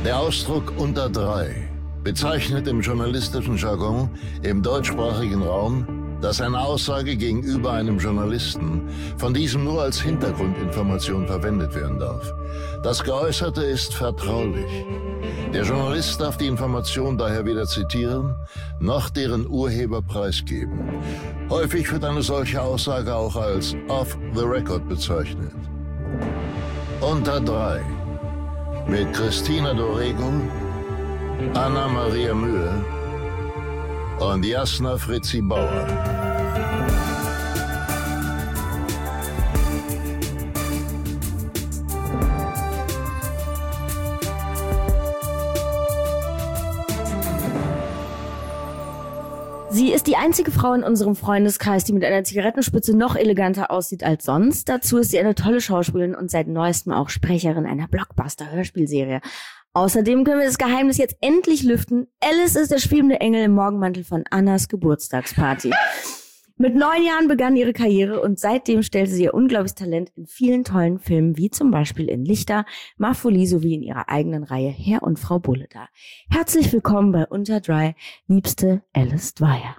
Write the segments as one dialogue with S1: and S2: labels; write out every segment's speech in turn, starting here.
S1: Der Ausdruck unter 3 bezeichnet im journalistischen Jargon im deutschsprachigen Raum, dass eine Aussage gegenüber einem Journalisten von diesem nur als Hintergrundinformation verwendet werden darf. Das Geäußerte ist vertraulich. Der Journalist darf die Information daher weder zitieren, noch deren Urheber preisgeben. Häufig wird eine solche Aussage auch als off the record bezeichnet. Unter 3 mit Christina Dorego, Anna Maria Mühe und Jasna Fritzi Bauer.
S2: Sie ist die einzige Frau in unserem Freundeskreis, die mit einer Zigarettenspitze noch eleganter aussieht als sonst. Dazu ist sie eine tolle Schauspielerin und seit neuestem auch Sprecherin einer Blockbuster-Hörspielserie. Außerdem können wir das Geheimnis jetzt endlich lüften. Alice ist der schwebende Engel im Morgenmantel von Annas Geburtstagsparty. Mit 9 Jahren begann ihre Karriere und seitdem stellte sie ihr unglaubliches Talent in vielen tollen Filmen, wie zum Beispiel in Lichter, Marfoli sowie in ihrer eigenen Reihe Herr und Frau Bulle dar. Herzlich willkommen bei Unter 3, liebste Alice Dwyer.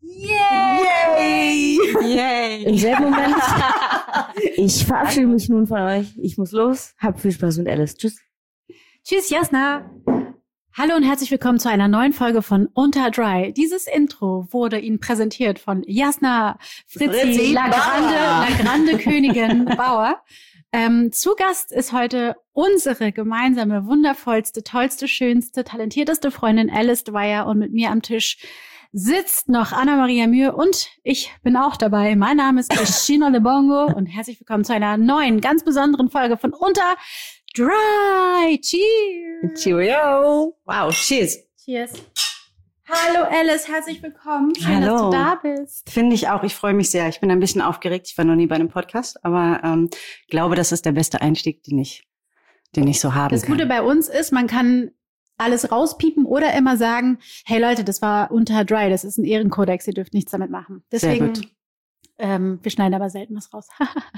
S3: Yay! Yay!
S2: Im selben Moment, ich verabschiede mich nun von euch. Ich muss los. Habt viel Spaß mit Alice. Tschüss.
S3: Tschüss, Jasna. Hallo und herzlich willkommen zu einer neuen Folge von Unter 3. Dieses Intro wurde Ihnen präsentiert von Jasna Fritzi La Grande Königin Bauer. Zu Gast ist heute unsere gemeinsame, wundervollste, tollste, schönste, talentierteste Freundin Alice Dwyer und mit mir am Tisch sitzt noch Anna Maria Mühe und ich bin auch dabei. Mein Name ist Christina Lebongo und herzlich willkommen zu einer neuen, ganz besonderen Folge von Unter 3. Cheers!
S2: Cheerio!
S4: Wow, cheers!
S3: Cheers! Hallo Alice, herzlich willkommen. Schön, dass du da bist.
S4: Finde ich auch. Ich freue mich sehr. Ich bin ein bisschen aufgeregt. Ich war noch nie bei einem Podcast, aber glaube, das ist der beste Einstieg, den ich so haben kann.
S3: Das Gute bei uns ist, man kann alles rauspiepen oder immer sagen, hey Leute, das war Unter 3, das ist ein Ehrenkodex, ihr dürft nichts damit machen. Deswegen,
S4: sehr gut.
S3: Wir schneiden aber selten was raus.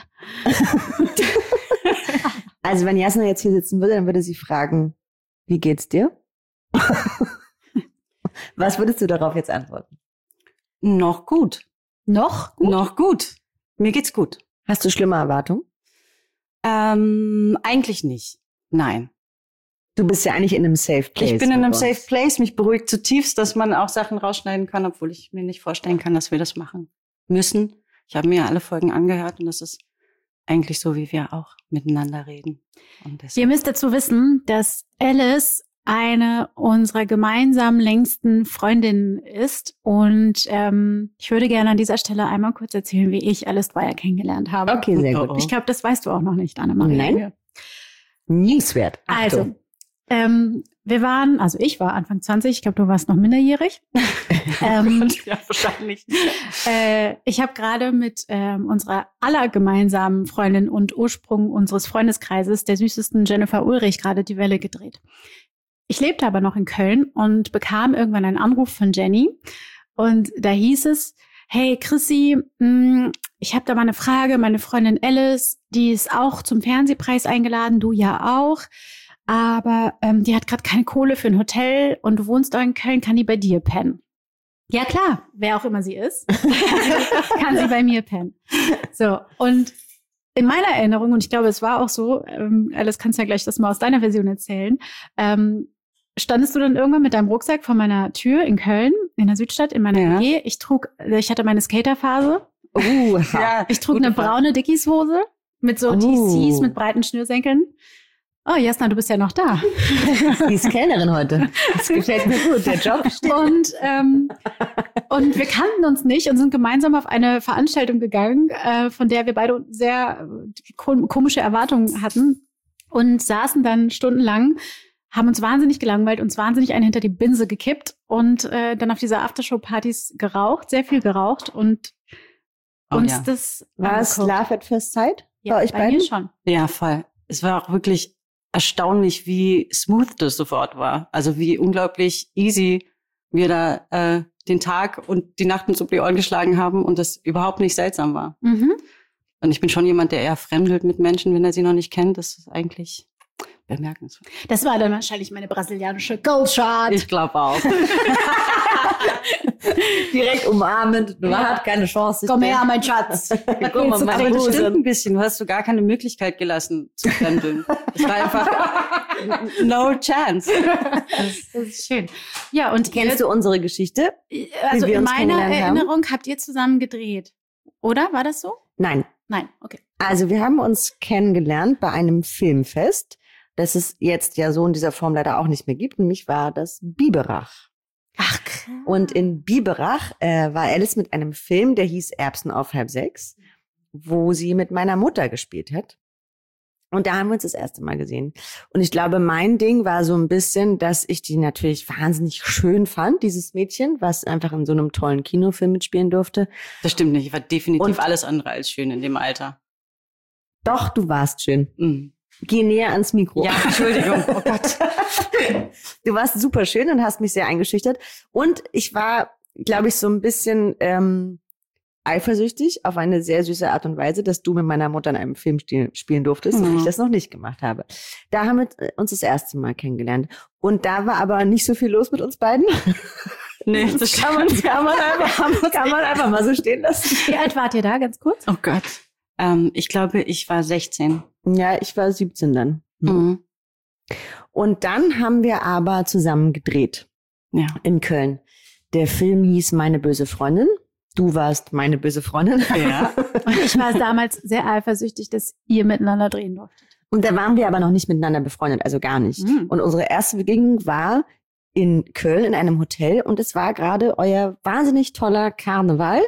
S2: Also wenn Jasna jetzt hier sitzen würde, dann würde sie fragen, wie geht's dir? Was würdest du darauf jetzt antworten?
S4: Noch gut.
S3: Noch gut?
S4: Noch gut. Mir geht's gut.
S2: Hast du schlimme Erwartungen?
S4: Eigentlich nicht. Nein.
S2: Du bist ja eigentlich in einem Safe Place.
S4: Ich bin in einem Safe Place. Mich beruhigt zutiefst, dass man auch Sachen rausschneiden kann, obwohl ich mir nicht vorstellen kann, dass wir das machen müssen. Ich habe mir alle Folgen angehört und das ist eigentlich so, wie wir auch miteinander reden.
S3: Ihr müsst dazu wissen, dass Alice eine unserer gemeinsamen längsten Freundinnen ist. Und ich würde gerne an dieser Stelle einmal kurz erzählen, wie ich Alice Dwyer kennengelernt habe.
S2: Okay, sehr gut.
S3: Ich glaube, das weißt du auch noch nicht, Anna-Maria.
S2: Nein. Newswert.
S3: Also, ich war Anfang 20, ich glaube, du warst noch minderjährig.
S4: Ja, wahrscheinlich.
S3: Ich habe gerade mit unserer aller gemeinsamen Freundin und Ursprung unseres Freundeskreises, der süßesten Jennifer Ulrich, gerade die Welle gedreht. Ich lebte aber noch in Köln und bekam irgendwann einen Anruf von Jenny. Und da hieß es, hey Chrissy, ich habe da mal eine Frage. Meine Freundin Alice, die ist auch zum Fernsehpreis eingeladen, du ja auch. Aber die hat gerade keine Kohle für ein Hotel und du wohnst auch in Köln, kann die bei dir pennen? Ja klar, wer auch immer sie ist, kann sie bei mir pennen. So, und in meiner Erinnerung, und ich glaube, es war auch so, Alice, kannst ja gleich das mal aus deiner Version erzählen, standest du dann irgendwann mit deinem Rucksack vor meiner Tür in Köln, in der Südstadt, in meiner WG. Ich hatte meine Skaterphase.
S4: Ja,
S3: ich trug eine braune Dickies-Hose mit so TCs, mit breiten Schnürsenkeln. Oh, Jasna, du bist ja noch da.
S2: Die ist Kellnerin heute. Das gefällt mir gut, der Job steht.
S3: Und wir kannten uns nicht und sind gemeinsam auf eine Veranstaltung gegangen, von der wir beide sehr komische Erwartungen hatten und saßen dann stundenlang, haben uns wahnsinnig gelangweilt, uns wahnsinnig einen hinter die Binse gekippt und dann auf dieser Aftershow-Partys geraucht, sehr viel geraucht und uns das
S2: war es Love at First Sight?
S3: Ja,
S2: bei euch
S3: bei
S2: beiden?
S3: mir schon.
S4: Ja, voll. Es war auch wirklich erstaunlich, wie smooth das sofort war. Also wie unglaublich easy wir da den Tag und die Nacht uns um die Ohren geschlagen haben und das überhaupt nicht seltsam war.
S3: Mhm.
S4: Und ich bin schon jemand, der eher fremdelt mit Menschen, wenn er sie noch nicht kennt. Das ist eigentlich bemerkenswert.
S3: Das war dann wahrscheinlich meine brasilianische Goldshot.
S4: Ich glaube auch.
S2: Direkt umarmend. Du hast keine Chance.
S3: Komm her, mein Schatz.
S2: Guck mal,
S4: Aber das stimmt ein bisschen. Du hast sogar keine Möglichkeit gelassen zu fremdeln. Es war einfach no chance.
S3: Das ist schön. Ja, und
S2: Kennst du unsere Geschichte?
S3: also
S2: wir
S3: in
S2: uns
S3: meiner
S2: kennengelernt haben?
S3: Erinnerung habt ihr zusammen gedreht. Oder? War das so?
S2: Nein.
S3: Nein, okay.
S2: Also wir haben uns kennengelernt bei einem Filmfest, das es jetzt ja so in dieser Form leider auch nicht mehr gibt. Nämlich war das Biberach.
S3: Ach, krass.
S2: Und in Biberach war Alice mit einem Film, der hieß Erbsen auf 5:30, wo sie mit meiner Mutter gespielt hat. Und da haben wir uns das erste Mal gesehen. Und ich glaube, mein Ding war so ein bisschen, dass ich die natürlich wahnsinnig schön fand, dieses Mädchen, was einfach in so einem tollen Kinofilm mitspielen durfte.
S4: Das stimmt nicht. Ich war definitiv
S2: Und-
S4: alles andere als schön in dem Alter.
S2: Doch, du warst schön.
S4: Mhm.
S2: Geh näher ans Mikro.
S4: Ja, Entschuldigung. Oh Gott.
S2: Du warst super schön und hast mich sehr eingeschüchtert. Und ich war, glaube ich, so ein bisschen eifersüchtig auf eine sehr süße Art und Weise, dass du mit meiner Mutter in einem Film spielen durftest und ich das noch nicht gemacht habe. Da haben wir uns das erste Mal kennengelernt. Und da war aber nicht so viel los mit uns beiden.
S4: Nee, das
S2: kann man einfach mal so stehen lassen.
S3: Wie alt wart ihr da, ganz kurz?
S4: Oh Gott. Ich glaube, ich war 16.
S2: Ja, ich war 17 dann.
S4: Mhm.
S2: Und dann haben wir aber zusammen gedreht
S4: Ja.
S2: in Köln. Der Film hieß Meine böse Freundin. Du warst meine böse Freundin.
S4: Ja.
S3: Und ich war damals sehr eifersüchtig, dass ihr miteinander drehen durftet.
S2: Und da waren wir aber noch nicht miteinander befreundet, also gar nicht.
S3: Mhm.
S2: Und unsere erste Begegnung war in Köln in einem Hotel und es war gerade euer wahnsinnig toller Karneval.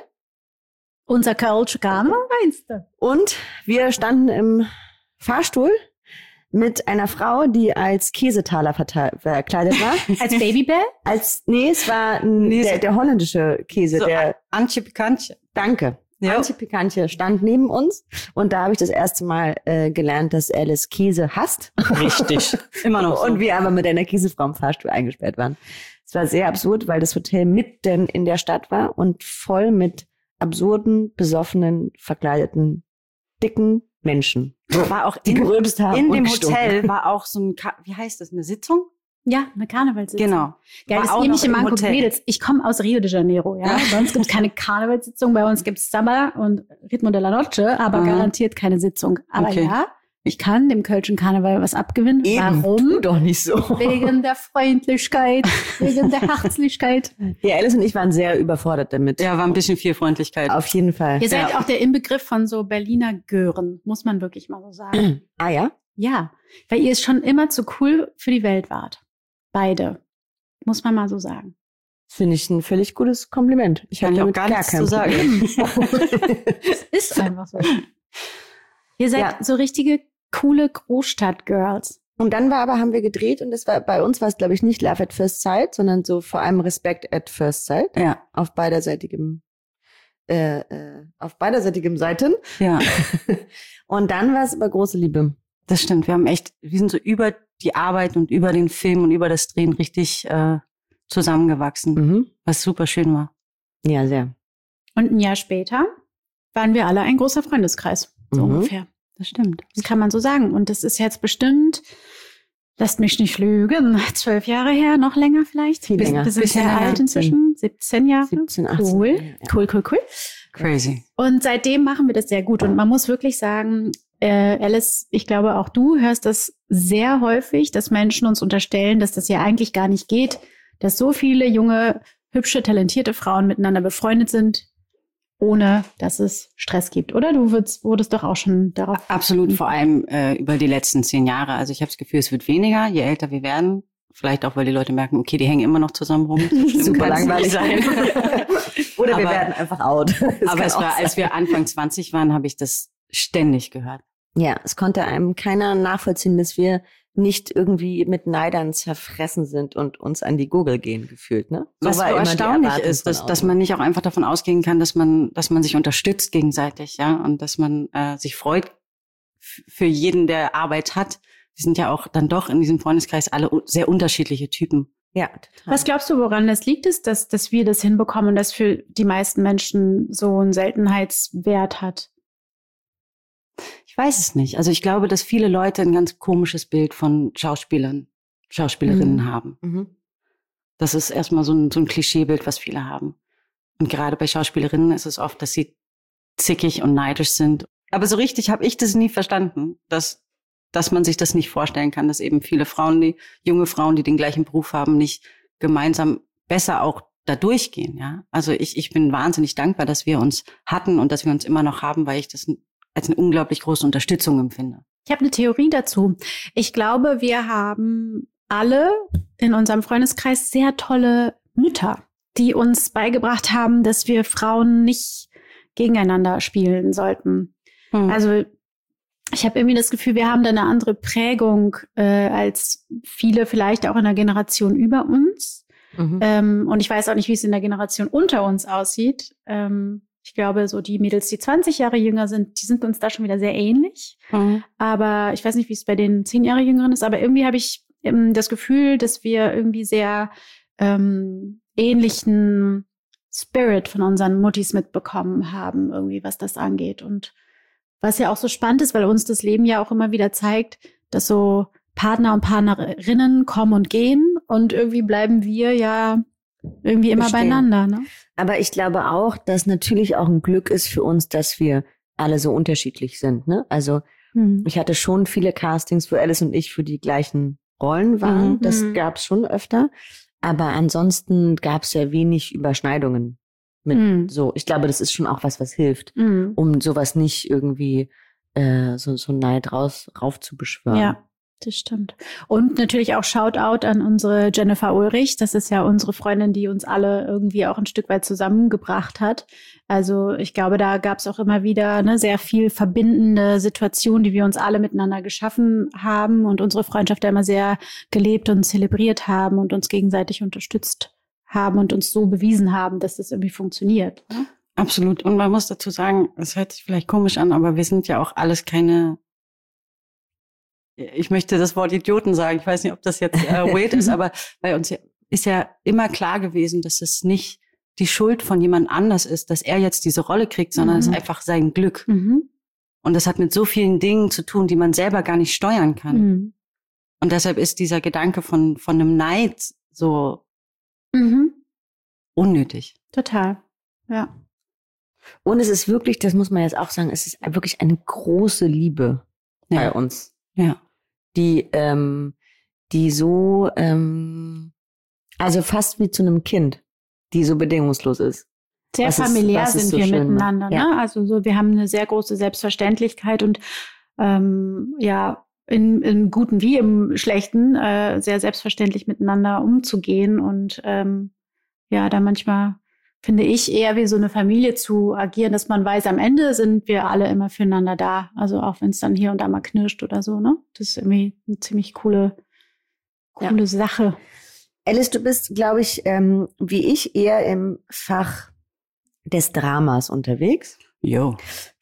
S3: Unser Kölsche Karneval, meinst du?
S2: Und wir standen im Fahrstuhl mit einer Frau, die als Käsetaler verkleidet war.
S3: Als Babybell?
S2: Es war
S4: Nee,
S2: der holländische Käse,
S4: So,
S2: der
S4: Antje Pikantje.
S2: Danke.
S4: Ja.
S2: Antje Pikantje stand neben uns und da habe ich das erste Mal gelernt, dass Alice Käse hasst.
S4: Richtig. Immer noch so.
S2: Und wir aber mit einer Käsefrau im Fahrstuhl eingesperrt waren. Es war sehr absurd, weil das Hotel mitten in der Stadt war und voll mit absurden, besoffenen, verkleideten, dicken Menschen.
S4: war auch
S2: Die gerülpst haben
S4: in
S2: und
S4: dem
S2: gestunken.
S4: Hotel war auch so ein, wie heißt das, eine Sitzung?
S3: Ja, eine Karnevalssitzung.
S4: Genau.
S3: Geil,
S4: War
S3: das
S4: auch
S3: ähnliche
S4: noch im
S3: Manko
S4: Hotel.
S3: Mädels. Ich komme aus Rio de Janeiro, ja. Bei uns gibt es keine Karnevalssitzung, bei uns gibt es Samba und Ritmo de la Noche, aber
S4: Mhm.
S3: garantiert keine Sitzung. Aber
S4: Okay.
S3: ja, ich kann dem Kölschen Karneval was abgewinnen. Warum?
S2: Doch nicht so.
S3: Wegen der Freundlichkeit, wegen der Herzlichkeit.
S2: Ja, Alice und ich waren sehr überfordert damit.
S4: Ja, war ein bisschen viel Freundlichkeit.
S2: Auf jeden Fall.
S3: Ihr seid
S4: Ja.
S3: auch der Inbegriff von so Berliner Gören, muss man wirklich mal so sagen.
S2: Ah ja?
S3: Ja, weil ihr es schon immer zu cool für die Welt wart. Beide. Muss man mal so sagen.
S2: Finde ich ein völlig gutes Kompliment. Ich
S4: Kann
S2: habe
S4: ich auch
S2: damit
S4: gar
S2: gar
S4: nichts
S2: kein
S4: zu sagen.
S2: Problem.
S3: Es ist einfach so. Ihr seid
S2: Ja.
S3: so richtige coole Großstadt-Girls.
S2: Und dann haben wir gedreht und bei uns war es, glaube ich, nicht Love at First Sight, sondern so vor allem Respect at First Sight.
S4: Ja,
S2: Auf beiderseitigem Seiten.
S4: ja,
S2: Und dann war es aber große Liebe.
S4: das stimmt. Wir sind so über die Arbeit und über den Film und über das Drehen richtig zusammengewachsen,
S2: Mhm.
S4: was super schön war.
S2: Ja, sehr.
S3: Und ein Jahr später waren wir alle ein großer Freundeskreis. So
S2: Mhm.
S3: ungefähr.
S4: Das stimmt.
S3: Das kann man so sagen. Und das ist jetzt bestimmt, lasst mich nicht lügen, 12 Jahre her, noch länger vielleicht.
S2: Viel länger.
S3: Wir sind
S4: Bisschen
S3: sehr
S4: länger.
S3: alt inzwischen, 17 Jahre.
S2: 17, 18.
S3: Cool,
S2: Ja, ja.
S3: cool.
S4: Crazy.
S3: Und seitdem machen wir das sehr gut. Und man muss wirklich sagen, Alice, ich glaube auch du hörst das sehr häufig, dass Menschen uns unterstellen, dass das ja eigentlich gar nicht geht, dass so viele junge, hübsche, talentierte Frauen miteinander befreundet sind, ohne dass es Stress gibt. Oder du wurdest doch auch schon darauf.
S4: Absolut, vor allem über die letzten 10 Jahre. Also ich habe das Gefühl, es wird weniger, je älter wir werden. Vielleicht auch, weil die Leute merken, okay, die hängen immer noch zusammen rum.
S2: Super
S4: Kann's
S2: langweilig
S4: nicht sein.
S2: Oder wir
S4: Aber-
S2: werden einfach out. Das
S4: Aber
S2: kann
S4: es
S2: auch
S4: war, als
S2: sein.
S4: wir Anfang 20 waren, habe ich das ständig gehört.
S2: Ja, es konnte einem keiner nachvollziehen, dass wir nicht irgendwie mit Neidern zerfressen sind und uns an die Gurgel gehen gefühlt, ne?
S4: Was so
S2: war immer die
S4: erstaunlich
S2: Erwartung
S4: ist,
S2: von
S4: dass
S2: außen.
S4: man nicht auch einfach davon ausgehen kann, dass man sich unterstützt gegenseitig, ja, und dass man sich freut für jeden, der Arbeit hat. Wir sind ja auch dann doch in diesem Freundeskreis alle sehr unterschiedliche Typen.
S2: Ja, total.
S3: Was glaubst du, woran das liegt, dass wir das hinbekommen und das für die meisten Menschen so einen Seltenheitswert hat?
S4: Ich weiß es nicht. Also ich glaube, dass viele Leute ein ganz komisches Bild von Schauspielerinnen haben.
S2: Mhm.
S4: Das ist erstmal so ein Klischeebild, was viele haben. Und gerade bei Schauspielerinnen ist es oft, dass sie zickig und neidisch sind. Aber so richtig habe ich das nie verstanden, dass man sich das nicht vorstellen kann, dass eben viele Frauen, junge Frauen, die den gleichen Beruf haben, nicht gemeinsam besser auch da durchgehen. Ja? Also ich bin wahnsinnig dankbar, dass wir uns hatten und dass wir uns immer noch haben, weil ich das als eine unglaublich große Unterstützung empfinde.
S3: Ich habe eine Theorie dazu. Ich glaube, wir haben alle in unserem Freundeskreis sehr tolle Mütter, die uns beigebracht haben, dass wir Frauen nicht gegeneinander spielen sollten. Also ich habe irgendwie das Gefühl, wir haben da eine andere Prägung als viele vielleicht auch in der Generation über uns. Und ich weiß auch nicht, wie es in der Generation unter uns aussieht. Ich glaube, so die Mädels, die 20 Jahre jünger sind, die sind uns da schon wieder sehr ähnlich. Aber ich weiß nicht, wie es bei den 10 Jahre Jüngeren ist. Aber irgendwie habe ich das Gefühl, dass wir irgendwie sehr ähnlichen Spirit von unseren Muttis mitbekommen haben, irgendwie, was das angeht. Und was ja auch so spannend ist, weil uns das Leben ja auch immer wieder zeigt, dass so Partner und Partnerinnen kommen und gehen und irgendwie bleiben wir ja irgendwie immer beieinander. Ne?
S2: Aber ich glaube auch, dass natürlich auch ein Glück ist für uns, dass wir alle so unterschiedlich sind. Ne? Also ich hatte schon viele Castings, wo Alice und ich für die gleichen Rollen waren. Das gab es schon öfter. Aber ansonsten gab es ja wenig Überschneidungen mit so. Ich glaube, das ist schon auch was hilft, um sowas nicht irgendwie so Neid rauf zu beschwören.
S3: Ja, das stimmt. Und natürlich auch Shoutout an unsere Jennifer Ulrich. Das ist ja unsere Freundin, die uns alle irgendwie auch ein Stück weit zusammengebracht hat. Also ich glaube, da gab es auch immer wieder sehr viel verbindende Situationen, die wir uns alle miteinander geschaffen haben und unsere Freundschaft da immer sehr gelebt und zelebriert haben und uns gegenseitig unterstützt haben und uns so bewiesen haben, dass das irgendwie funktioniert. Ne?
S4: Absolut. Und man muss dazu sagen, es hört sich vielleicht komisch an, aber wir sind ja auch alles keine, ich möchte das Wort Idioten sagen, ich weiß nicht, ob das jetzt weird ist, aber bei uns ist ja immer klar gewesen, dass es nicht die Schuld von jemand anders ist, dass er jetzt diese Rolle kriegt, sondern es ist einfach sein Glück. Und das hat mit so vielen Dingen zu tun, die man selber gar nicht steuern kann. Und deshalb ist dieser Gedanke von einem Neid so unnötig.
S3: Total, ja.
S2: Und es ist wirklich, das muss man jetzt auch sagen, es ist wirklich eine große Liebe bei uns.
S4: Ja.
S2: Die so, also fast wie zu einem Kind, die so bedingungslos ist.
S3: Sehr familiär sind wir miteinander. Ne? Also so, wir haben eine sehr große Selbstverständlichkeit und ja, im Guten wie im Schlechten sehr selbstverständlich miteinander umzugehen und ja, da manchmal finde ich eher wie so eine Familie zu agieren, dass man weiß, am Ende sind wir alle immer füreinander da. Also auch wenn es dann hier und da mal knirscht oder so, ne? Das ist irgendwie eine ziemlich coole Sache.
S2: Alice, du bist, glaube ich, wie ich, eher im Fach des Dramas unterwegs.
S4: Jo.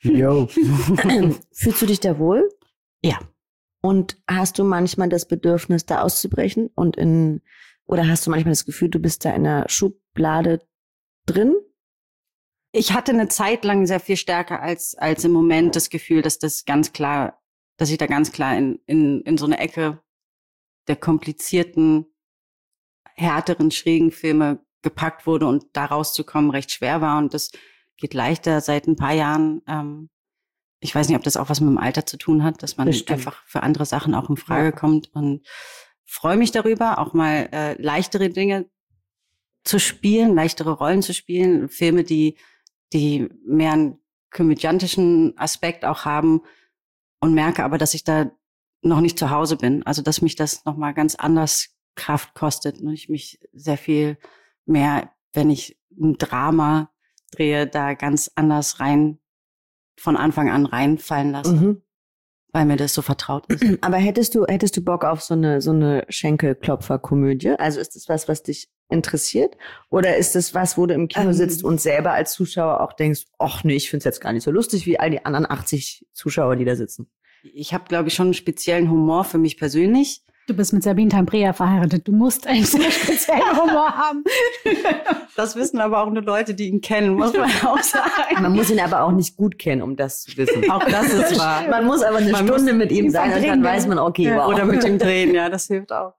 S2: Fühlst du dich da wohl?
S4: Ja.
S2: Und hast du manchmal das Bedürfnis, da auszubrechen? Oder hast du manchmal das Gefühl, du bist da in einer Schublade drin?
S4: Ich hatte eine Zeit lang sehr viel stärker als im Moment das Gefühl, dass ich da ganz klar in so eine Ecke der komplizierten, härteren, schrägen Filme gepackt wurde und da rauszukommen recht schwer war. Und das geht leichter seit ein paar Jahren. Ich weiß nicht, ob das auch was mit dem Alter zu tun hat, dass man einfach für andere Sachen auch in Frage kommt. Und freue mich darüber, auch mal leichtere Dinge zu spielen, leichtere Rollen zu spielen, Filme, die mehr einen komödiantischen Aspekt auch haben und merke aber, dass ich da noch nicht zu Hause bin. Also, dass mich das nochmal ganz anders Kraft kostet und ich mich sehr viel mehr, wenn ich ein Drama drehe, da ganz anders von Anfang an reinfallen lasse, weil mir das so vertraut ist.
S2: Aber hättest du Bock auf so eine Schenkelklopfer-Komödie? Also ist das was dich interessiert? Oder ist das was, wo du im Kino sitzt und selber als Zuschauer auch denkst, ach nee, ich find's jetzt gar nicht so lustig wie all die anderen 80 Zuschauer, die da sitzen?
S4: Ich habe, glaube ich, schon einen speziellen Humor für mich persönlich.
S3: Du bist mit Sabine Tambrea verheiratet. Du musst einen sehr speziellen Humor haben.
S4: Das wissen aber auch nur Leute, die ihn kennen, muss man auch sagen.
S2: Man muss ihn aber auch nicht gut kennen, um das zu wissen.
S4: Auch das ist wahr.
S2: Man muss aber eine Stunde mit ihm sein und dann weiß man, okay, wow.
S4: Oder mit dem Drehen, ja, das hilft auch.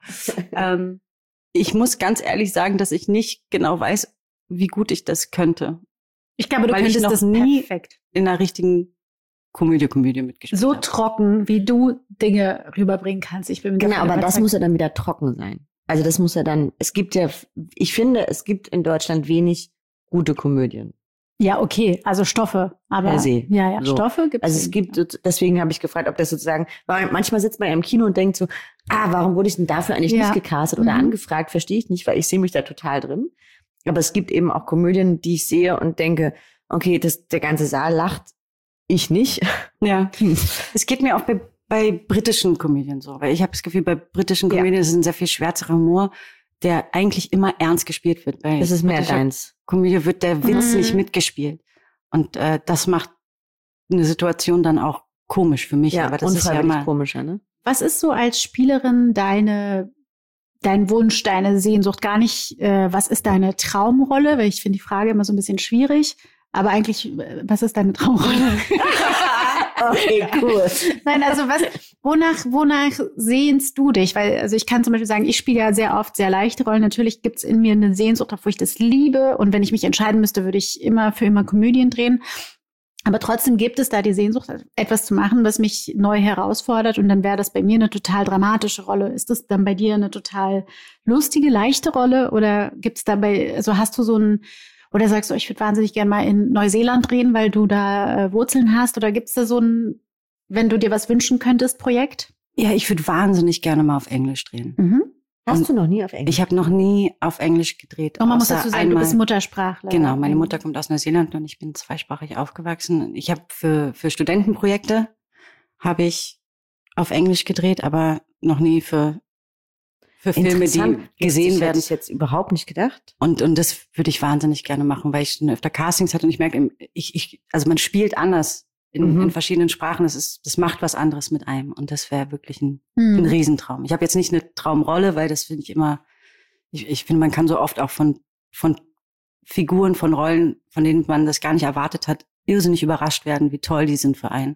S4: Ich muss ganz ehrlich sagen, dass ich nicht genau weiß, wie gut ich das könnte.
S3: Ich glaube, du
S4: Weil
S3: könntest
S4: ich noch
S3: das
S4: nie
S3: perfekt.
S4: in einer richtigen Komödie mitgespielt
S3: So
S4: habe.
S3: trocken, wie du Dinge rüberbringen kannst. Ich bin mir
S2: Genau,
S3: davon
S2: aber das
S3: überzeugt.
S2: muss ja dann wieder trocken sein. Also das muss ja dann, ich finde, es gibt in Deutschland wenig gute Komödien.
S3: Ja, okay, also Stoffe. Aber
S2: Per se.
S3: ja,
S2: So.
S3: Stoffe gibt es.
S2: Also es gibt, deswegen habe ich gefragt, ob das sozusagen, weil manchmal sitzt man ja im Kino und denkt so, warum wurde ich denn dafür eigentlich
S3: Ja.
S2: nicht gecastet oder angefragt, verstehe ich nicht, weil ich sehe mich da total drin. Aber es gibt eben auch Komödien, die ich sehe und denke, okay, der ganze Saal lacht, ich nicht.
S4: Ja, es geht mir auch bei britischen Komödien so, weil ich habe das Gefühl, bei britischen Komödien ist ein sehr viel schwärzerer Humor, der eigentlich immer ernst gespielt wird. Bei
S2: Das ist mehr
S4: britischer
S2: deins.
S4: Komödie wird der Witz nicht mitgespielt. Und das macht eine Situation dann auch komisch für mich.
S2: Ja,
S4: aber das ist ja mal
S2: komischer, ne?
S3: Was ist so als Spielerin dein Wunsch, deine Sehnsucht? Gar nicht, was ist deine Traumrolle? Weil ich finde die Frage immer so ein bisschen schwierig. Aber eigentlich, was ist deine Traumrolle?
S2: Okay, cool.
S3: Nein, also wonach sehnst du dich? Weil, also ich kann zum Beispiel sagen, ich spiele ja sehr oft sehr leichte Rollen. Natürlich gibt's in mir eine Sehnsucht, wo ich das liebe. Und wenn ich mich entscheiden müsste, würde ich für immer Komödien drehen. Aber trotzdem gibt es da die Sehnsucht, etwas zu machen, was mich neu herausfordert. Und dann wäre das bei mir eine total dramatische Rolle. Ist das dann bei dir eine total lustige, leichte Rolle? Oder gibt's dabei, also hast du so ein, oder sagst du, ich würde wahnsinnig gerne mal in Neuseeland drehen, weil du da Wurzeln hast? Oder gibt's da so ein, wenn du dir was wünschen könntest, Projekt?
S4: Ja, ich würde wahnsinnig gerne mal auf Englisch drehen.
S3: Mhm.
S2: Hast du noch nie auf Englisch?
S4: Ich habe noch nie auf Englisch gedreht.
S3: Und man muss
S4: außer
S3: dazu sagen,
S4: einmal.
S3: du bist Muttersprachler.
S4: Genau, meine Mutter kommt aus Neuseeland und ich bin zweisprachig aufgewachsen. Ich habe für Studentenprojekte habe ich auf Englisch gedreht, aber noch nie für Filme, die gesehen werden.
S2: Hätte ich jetzt überhaupt nicht gedacht.
S4: Und das würde ich wahnsinnig gerne machen, weil ich schon öfter Castings hatte und ich merke, also man spielt anders in verschiedenen Sprachen. Das macht was anderes mit einem und das wäre wirklich ein Riesentraum. Ich habe jetzt nicht eine Traumrolle, weil das finde ich immer, ich finde, man kann so oft auch von Figuren, von Rollen, von denen man das gar nicht erwartet hat, irrsinnig überrascht werden, wie toll die sind für einen,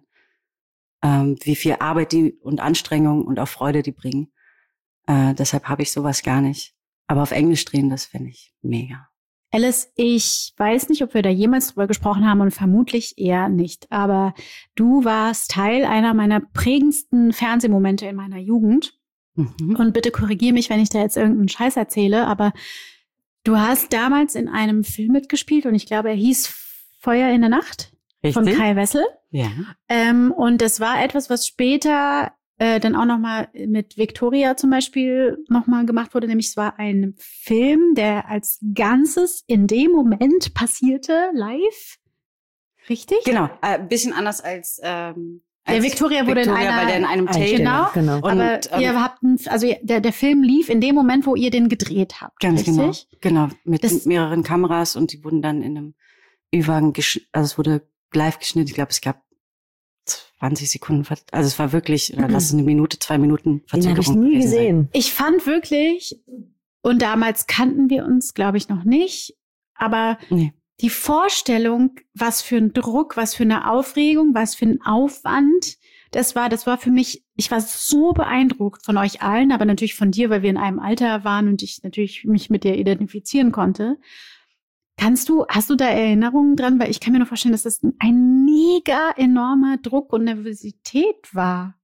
S4: wie viel Arbeit die und Anstrengung und auch Freude die bringen. Deshalb habe ich sowas gar nicht. Aber auf Englisch drehen, das finde ich mega.
S3: Alice, ich weiß nicht, ob wir da jemals drüber gesprochen haben und vermutlich eher nicht. Aber du warst Teil einer meiner prägendsten Fernsehmomente in meiner Jugend. Und bitte korrigiere mich, wenn ich da jetzt irgendeinen Scheiß erzähle. Aber du hast damals in einem Film mitgespielt und ich glaube, er hieß Feuer in der Nacht.
S4: Richtig?
S3: Von Kai Wessel.
S4: Ja.
S3: Und das war etwas, was später dann auch nochmal mit Victoria zum Bisschen nochmal gemacht wurde, nämlich es war ein Film, der als Ganzes in dem Moment passierte, live. Richtig?
S4: Genau, ein bisschen anders als
S3: der Victoria wurde
S4: weil der in einem Take.
S3: Genau.
S4: Und,
S3: aber ihr habt, der Film lief in dem Moment, wo ihr den gedreht habt.
S4: Ganz
S3: richtig?
S4: Genau, mit mehreren Kameras und die wurden dann in einem Ü-Wagen es wurde live geschnitten. Ich glaube, es gab 20 Sekunden, also es war wirklich, lass es 1 Minute, 2 Minuten Verzögerung.
S2: Den habe ich nie gesehen.
S3: Ich fand wirklich, und damals kannten wir uns, glaube ich, noch nicht, aber die Vorstellung, was für ein Druck, was für eine Aufregung, was für ein Aufwand, das war für mich, ich war so beeindruckt von euch allen, aber natürlich von dir, weil wir in einem Alter waren und ich natürlich mich mit dir identifizieren konnte. Hast du da Erinnerungen dran? Weil ich kann mir nur vorstellen, dass das ein mega enormer Druck und Nervosität war.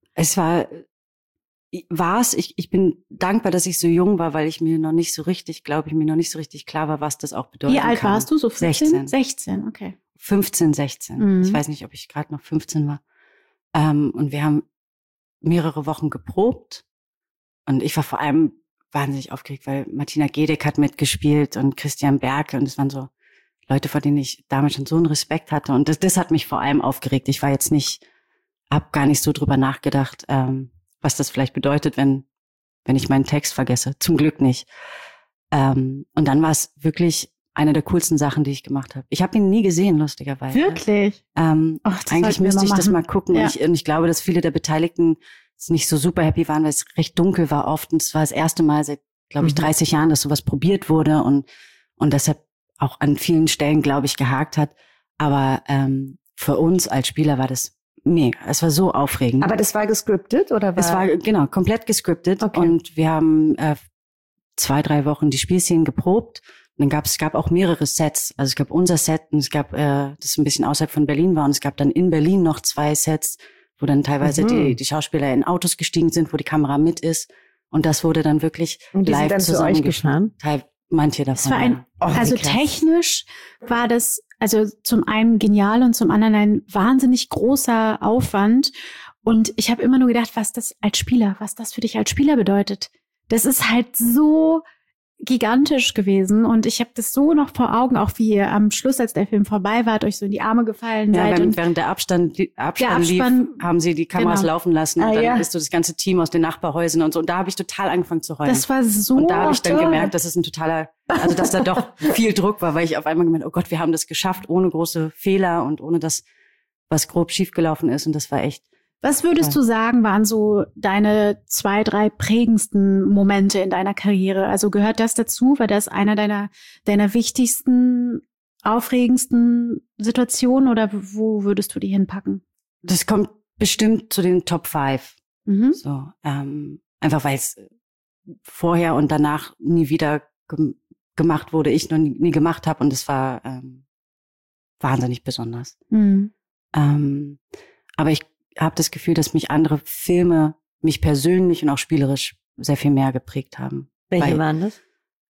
S4: Ich bin dankbar, dass ich so jung war, weil ich mir noch nicht so richtig klar war, was das auch bedeutet.
S3: Wie alt warst du? So 15?
S4: 16.
S3: 16, okay.
S4: 15, 16. Ich weiß nicht, ob ich gerade noch 15 war. Und wir haben mehrere Wochen geprobt. Und ich war vor allem wahnsinnig aufgeregt, weil Martina Gedeck hat mitgespielt und Christian Berke und es waren so Leute, vor denen ich damals schon so einen Respekt hatte und das hat mich vor allem aufgeregt. Ich war jetzt hab gar nicht so drüber nachgedacht, was das vielleicht bedeutet, wenn ich meinen Text vergesse. Zum Glück nicht. Und dann war es wirklich eine der coolsten Sachen, die ich gemacht habe. Ich habe ihn nie gesehen, lustigerweise.
S3: Wirklich?
S4: Eigentlich müsste ich das mal gucken.
S3: Ja.
S4: Und ich glaube, dass viele der Beteiligten nicht so super happy waren, weil es recht dunkel war oft. Und es war das erste Mal seit, glaube ich, 30 Jahren, dass sowas probiert wurde und deshalb auch an vielen Stellen, glaube ich, gehakt hat. Aber für uns als Spieler war das mega. Es war so aufregend.
S2: Aber das war gescriptet oder war?
S4: Es war, genau, komplett gescriptet. Okay. Und wir haben 2-3 Wochen die Spielszenen geprobt. Und dann es gab auch mehrere Sets. Also es gab unser Set und es gab, das ein bisschen außerhalb von Berlin war. Und es gab dann in Berlin noch 2 Sets, wo dann teilweise die Schauspieler in Autos gestiegen sind, wo die Kamera mit ist. Und das wurde dann wirklich
S2: und die
S4: live
S2: sind dann
S4: zusammengefahren. Manche davon.
S3: Es war also technisch war das also zum einen genial und zum anderen ein wahnsinnig großer Aufwand. Und ich habe immer nur gedacht, was das für dich als Spieler bedeutet. Das ist halt so gigantisch gewesen und ich habe das so noch vor Augen, auch wie ihr am Schluss, als der Film vorbei war, euch so in die Arme gefallen seid.
S4: Und während der Abspann lief, haben sie die Kameras laufen lassen und dann ist so das ganze Team aus den Nachbarhäusern und so. Und da habe ich total angefangen zu heulen.
S3: Das war so
S4: und da habe ich dann gemerkt, dass es dass da doch viel Druck war, weil ich auf einmal gemerkt, oh Gott, wir haben das geschafft, ohne große Fehler und ohne das, was grob schiefgelaufen ist. Und das war echt.
S3: Was würdest du sagen, waren so deine 2, 3 prägendsten Momente in deiner Karriere? Also gehört das dazu? War das einer deiner wichtigsten, aufregendsten Situationen oder wo würdest du die hinpacken?
S4: Das kommt bestimmt zu den Top 5. So, einfach weil es vorher und danach nie wieder gemacht wurde, ich noch nie gemacht habe und es war wahnsinnig besonders. Aber ich habe das Gefühl, dass mich andere Filme, mich persönlich und auch spielerisch sehr viel mehr geprägt haben.
S2: Welche waren das?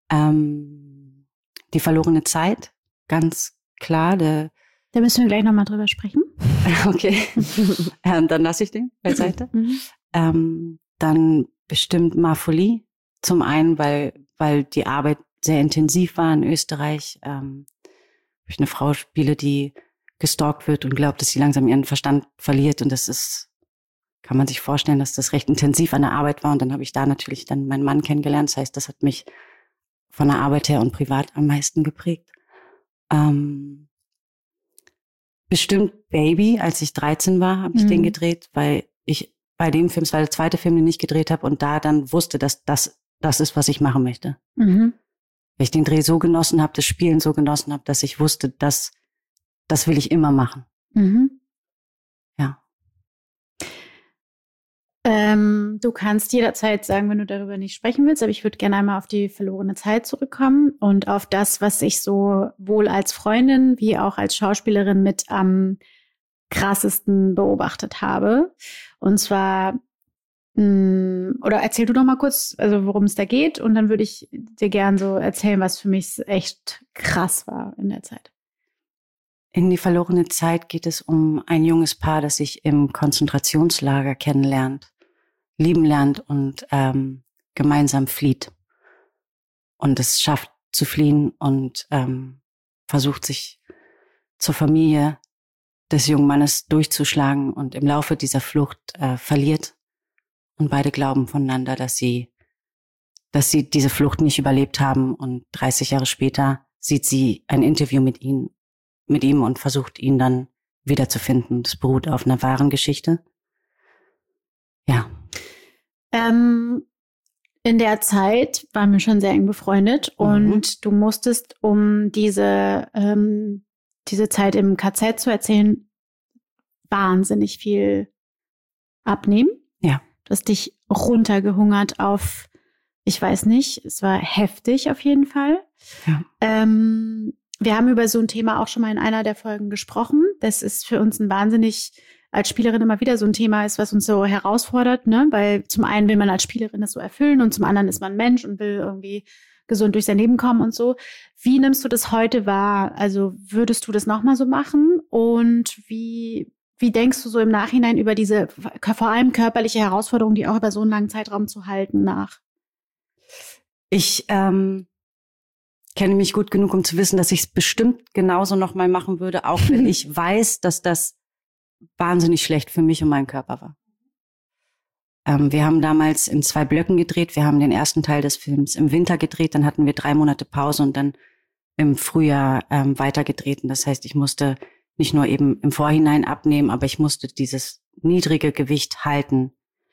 S4: Die verlorene Zeit, ganz klar.
S3: Da müssen wir gleich nochmal drüber sprechen.
S4: Okay, dann lasse ich den beiseite. Dann bestimmt Marfolie. Zum einen, weil die Arbeit sehr intensiv war in Österreich. Ich eine Frau spiele, die gestalkt wird und glaubt, dass sie langsam ihren Verstand verliert. Und das kann man sich vorstellen, dass das recht intensiv an der Arbeit war. Und dann habe ich da natürlich dann meinen Mann kennengelernt. Das heißt, das hat mich von der Arbeit her und privat am meisten geprägt. Bestimmt Baby, als ich 13 war, habe ich den gedreht, weil ich bei dem Film, es war der zweite Film, den ich gedreht habe und da dann wusste, dass das ist, was ich machen möchte. Weil ich den Dreh so genossen habe, das Spielen so genossen habe, dass ich wusste, das will ich immer machen. Ja.
S3: Du kannst jederzeit sagen, wenn du darüber nicht sprechen willst, aber ich würde gerne einmal auf die verlorene Zeit zurückkommen und auf das, was ich sowohl als Freundin wie auch als Schauspielerin mit am krassesten beobachtet habe. Und zwar, oder erzähl du doch mal kurz, also worum es da geht und dann würde ich dir gern so erzählen, was für mich echt krass war in der Zeit.
S4: In die verlorene Zeit geht es um ein junges Paar, das sich im Konzentrationslager kennenlernt, lieben lernt und gemeinsam flieht. Und es schafft zu fliehen und versucht sich zur Familie des jungen Mannes durchzuschlagen und im Laufe dieser Flucht verliert. Und beide glauben voneinander, dass sie diese Flucht nicht überlebt haben. Und 30 Jahre später sieht sie ein Interview mit ihm und versucht ihn dann wiederzufinden. Das beruht auf einer wahren Geschichte. Ja.
S3: In der Zeit waren wir schon sehr eng befreundet und du musstest, um diese Zeit im KZ zu erzählen, wahnsinnig viel abnehmen.
S4: Ja.
S3: Du hast dich runtergehungert auf, ich weiß nicht, es war heftig auf jeden Fall.
S4: Ja.
S3: Wir haben über so ein Thema auch schon mal in einer der Folgen gesprochen. Das ist für uns ein wahnsinnig, als Spielerin immer wieder so ein Thema ist, was uns so herausfordert, ne? Weil zum einen will man als Spielerin das so erfüllen und zum anderen ist man Mensch und will irgendwie gesund durch sein Leben kommen und so. Wie nimmst du das heute wahr? Also würdest du das nochmal so machen? Und wie denkst du so im Nachhinein über diese vor allem körperliche Herausforderung, die auch über so einen langen Zeitraum zu halten, nach?
S4: Ich kenne mich gut genug, um zu wissen, dass ich es bestimmt genauso nochmal machen würde, auch wenn ich weiß, dass das wahnsinnig schlecht für mich und meinen Körper war. Wir haben damals in 2 Blöcken gedreht. Wir haben den ersten Teil des Films im Winter gedreht, dann hatten wir 3 Monate Pause und dann im Frühjahr weiter gedreht. Und das heißt, ich musste nicht nur eben im Vorhinein abnehmen, aber ich musste dieses niedrige Gewicht halten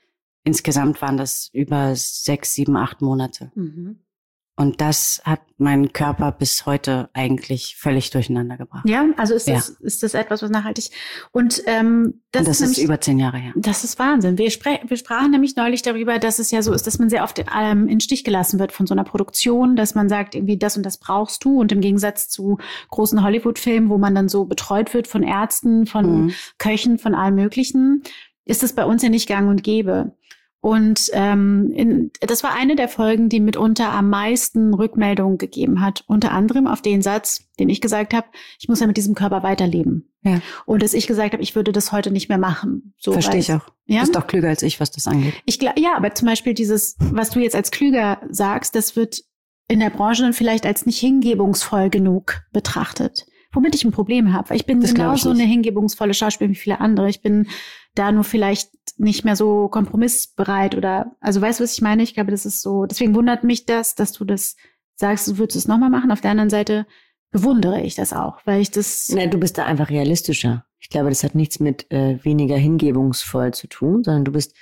S4: insgesamt waren das über 6, 7, 8 Monate.
S2: Mhm.
S4: Und das hat meinen Körper bis heute eigentlich völlig durcheinander gebracht.
S3: Ja, also ist das etwas, was nachhaltig und
S4: das ist über 10 Jahre her.
S3: Das ist Wahnsinn. Wir sprachen nämlich neulich darüber, dass es ja so ist, dass man sehr oft in den Stich gelassen wird von so einer Produktion, dass man sagt, irgendwie das und das brauchst du. Und im Gegensatz zu großen Hollywood-Filmen, wo man dann so betreut wird von Ärzten, von Köchen, von allem Möglichen, ist das bei uns ja nicht gang und gäbe. Und das war eine der Folgen, die mitunter am meisten Rückmeldungen gegeben hat. Unter anderem auf den Satz, den ich gesagt habe, ich muss ja mit diesem Körper weiterleben.
S4: Ja.
S3: Und dass ich gesagt habe, ich würde das heute nicht mehr machen. So
S4: verstehe ich auch.
S3: Ja?
S4: Du bist doch klüger als ich, was das angeht.
S3: Ja, aber zum Beispiel dieses, was du jetzt als klüger sagst, das wird in der Branche dann vielleicht als nicht hingebungsvoll genug betrachtet. Womit ich ein Problem habe. Weil ich bin genauso eine hingebungsvolle Schauspielerin wie viele andere. Ich bin da nur vielleicht nicht mehr so kompromissbereit oder, also weißt du, was ich meine? Ich glaube, das ist so, deswegen wundert mich das, dass du das sagst, du würdest es nochmal machen. Auf der anderen Seite bewundere ich das auch, weil ich das...
S2: Na, du bist da einfach realistischer. Ich glaube, das hat nichts mit weniger hingebungsvoll zu tun, sondern du bist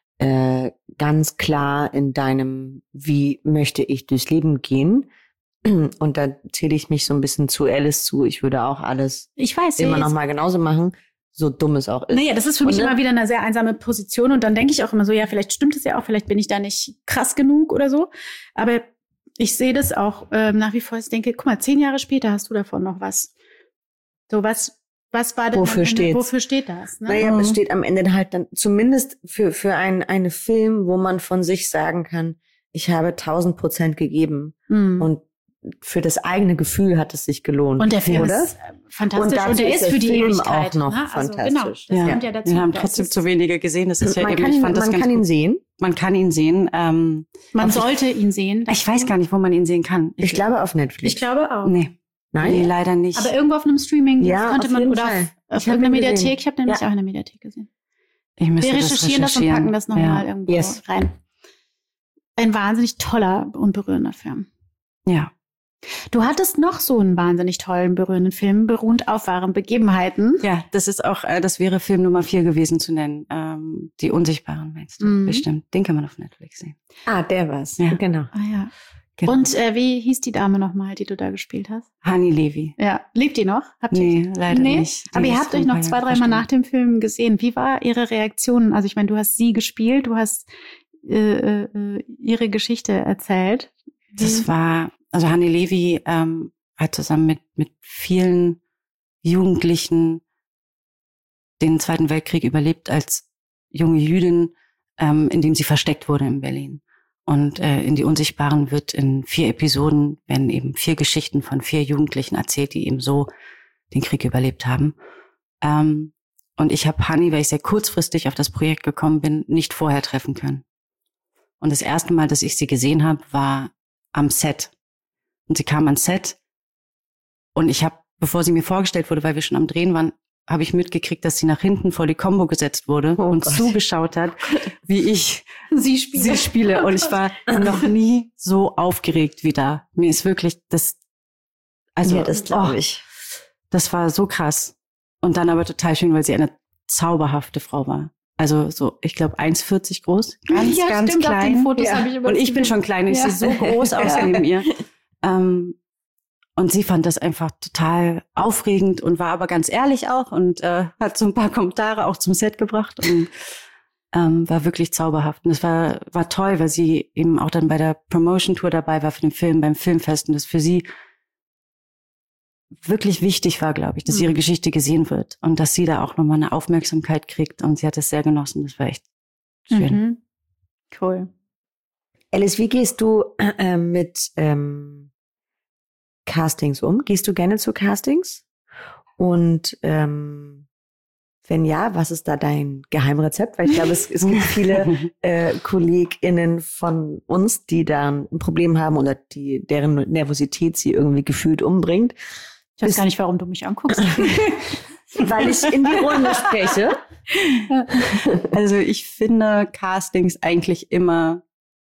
S2: ganz klar in deinem, wie möchte ich durchs Leben gehen. Und da zähle ich mich so ein bisschen zu Alice zu. Ich würde auch alles immer noch mal genauso machen, so dumm es auch ist.
S3: Naja, das ist für mich immer wieder eine sehr einsame Position. Und dann denke ich auch immer so, ja, vielleicht stimmt es ja auch, vielleicht bin ich da nicht krass genug oder so. Aber ich sehe das auch nach wie vor. Ich denke, guck mal, 10 Jahre später hast du davon noch was. So, was war denn
S2: wofür
S3: steht das? Ne?
S2: Naja, es steht am Ende halt dann zumindest für einen Film, wo man von sich sagen kann, ich habe 1000% gegeben. Und für das eigene Gefühl hat es sich gelohnt.
S3: Und der Film ist fantastisch und der ist für die
S2: Film
S3: Ewigkeit
S2: auch noch
S3: fantastisch.
S2: Genau,
S3: das kommt ja dazu.
S4: Wir haben trotzdem zu wenige gesehen. Das ist ja
S2: man kann ihn sehen.
S4: Man kann ihn sehen.
S3: Man sollte ihn sehen.
S4: Ich weiß gar nicht, wo man ihn sehen kann.
S2: Ich glaube auf Netflix.
S3: Ich glaube auch.
S4: Nee.
S2: Nein?
S4: Nee, leider nicht.
S3: Aber irgendwo auf einem Streaming konnte man oder auf irgendeiner Mediathek.
S2: Gesehen.
S3: Ich habe nämlich auch in der Mediathek gesehen.
S4: Wir
S3: recherchieren das und packen das nochmal irgendwo rein. Ein wahnsinnig toller und berührender Film.
S4: Ja.
S3: Du hattest noch so einen wahnsinnig tollen, berührenden Film, beruhend auf wahren Begebenheiten.
S4: Ja, das ist auch, das wäre Film Nummer 4 gewesen zu nennen. Die Unsichtbaren, meinst du? Bestimmt. Den kann man auf Netflix sehen.
S2: Ah, der war's.
S4: Ja.
S2: Genau.
S3: Ah ja.
S4: Genau.
S3: Und wie hieß die Dame nochmal, die du da gespielt hast?
S4: Hani Levy.
S3: Ja. Lebt die noch?
S4: Nee, leider nicht.
S3: Aber ihr habt euch noch 2-3 Mal nach dem Film gesehen. Wie war ihre Reaktion? Also ich meine, du hast sie gespielt, du hast ihre Geschichte erzählt.
S4: Das war, also Hani Levy hat zusammen mit vielen Jugendlichen den Zweiten Weltkrieg überlebt als junge Jüdin, indem sie versteckt wurde in Berlin. Und in die Unsichtbaren wird in 4 Episoden, werden eben 4 Geschichten von 4 Jugendlichen erzählt, die eben so den Krieg überlebt haben. Und ich habe Hani, weil ich sehr kurzfristig auf das Projekt gekommen bin, nicht vorher treffen können. Und das erste Mal, dass ich sie gesehen habe, war am Set. Und sie kam ans Set und ich habe, bevor sie mir vorgestellt wurde, weil wir schon am Drehen waren, habe ich mitgekriegt, dass sie nach hinten vor die Combo gesetzt wurde und zugeschaut hat, wie ich sie spiele. Und ich war noch nie so aufgeregt wie da. Mir ist wirklich das
S2: glaube ich.
S4: Das war so krass. Und dann aber total schön, weil sie eine zauberhafte Frau war. Also so, ich glaube 1,40 groß, ganz
S3: stimmt,
S4: klein.
S3: Auf den Fotos habe ich
S4: und ich bin schon klein und ich sehe so groß aus neben ihr. Und sie fand das einfach total aufregend und war aber ganz ehrlich auch und hat so ein paar Kommentare auch zum Set gebracht und war wirklich zauberhaft. Und es war toll, weil sie eben auch dann bei der Promotion-Tour dabei war für den Film, beim Filmfest und das für sie wirklich wichtig war, glaube ich, dass ihre Geschichte gesehen wird und dass sie da auch nochmal eine Aufmerksamkeit kriegt und sie hat es sehr genossen. Das war echt schön.
S3: Cool.
S2: Alice, wie gehst du mit Castings um? Gehst du gerne zu Castings? Und wenn ja, was ist da dein Geheimrezept? Weil ich glaube, es gibt viele KollegInnen von uns, die da ein Problem haben oder deren Nervosität sie irgendwie gefühlt umbringt.
S3: Ich weiß gar nicht, warum du mich anguckst.
S2: Weil ich in die Runde spreche.
S4: Also ich finde Castings eigentlich immer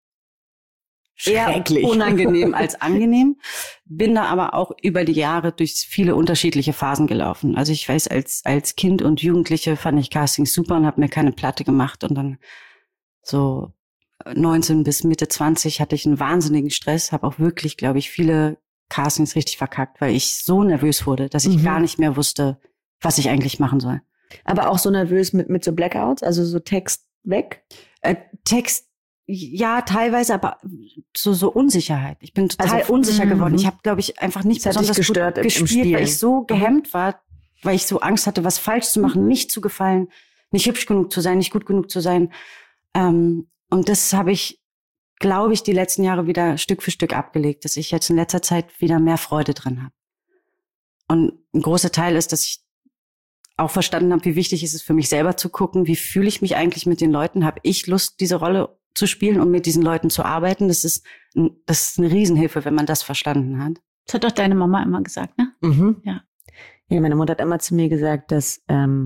S4: eher unangenehm als angenehm. Bin da aber auch über die Jahre durch viele unterschiedliche Phasen gelaufen. Also ich weiß, als Kind und Jugendliche fand ich Castings super und habe mir keine Platte gemacht. Und dann so 19 bis Mitte 20 hatte ich einen wahnsinnigen Stress, habe auch wirklich, glaube ich, viele Castings richtig verkackt, weil ich so nervös wurde, dass ich gar nicht mehr wusste, was ich eigentlich machen soll.
S2: Aber auch so nervös mit so Blackouts, also so Text weg?
S4: Text, ja, teilweise, aber so Unsicherheit. Ich bin total unsicher geworden. Ich habe, glaube ich, einfach nicht besonders
S2: gestört
S4: gut gespielt, weil ich so gehemmt war, weil ich so Angst hatte, was falsch zu machen, nicht zu gefallen, nicht hübsch genug zu sein, nicht gut genug zu sein. Und das habe ich, glaube ich, die letzten Jahre wieder Stück für Stück abgelegt, dass ich jetzt in letzter Zeit wieder mehr Freude dran habe. Und ein großer Teil ist, dass ich auch verstanden habe, wie wichtig ist es für mich selber zu gucken, wie fühle ich mich eigentlich mit den Leuten, habe ich Lust, diese Rolle zu spielen und mit diesen Leuten zu arbeiten. Das ist eine Riesenhilfe, wenn man das verstanden hat.
S3: Das hat doch deine Mama immer gesagt, ne?
S2: Ja. Ja, meine Mutter hat immer zu mir gesagt, dass